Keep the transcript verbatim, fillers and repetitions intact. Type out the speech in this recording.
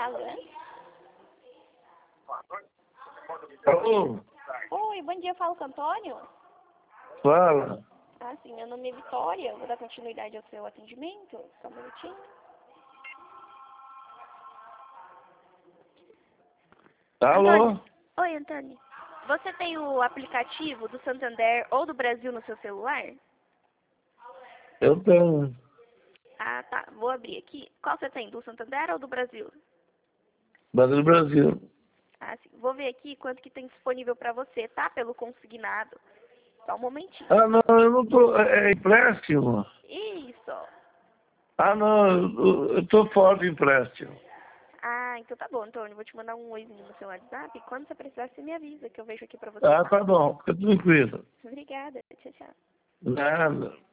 fala? Alô? Oi, bom dia, falo com o Antônio? Fala. Ah, sim, meu nome é Vitória, vou dar continuidade ao seu atendimento, só um minutinho. Alô? Antônio. Oi, Antônio. Você tem o aplicativo do Santander ou do Brasil no seu celular? Eu tenho. Ah, tá. Vou abrir aqui. Qual você tem, do Santander ou do Brasil? Brasil, Brasil. Ah, sim. Vou ver aqui quanto que tem disponível para você, tá? Pelo consignado. Só um momentinho. Ah, não, eu não tô. É é empréstimo? Isso. Ah, não, eu, eu tô fora de empréstimo. Ah, então tá bom, Antônio. Vou te mandar um oizinho no seu WhatsApp. Quando você precisar, você me avisa que eu vejo aqui pra você, Ah, tá? tá bom, fica tranquilo. Obrigada. Tchau, tchau. Nada.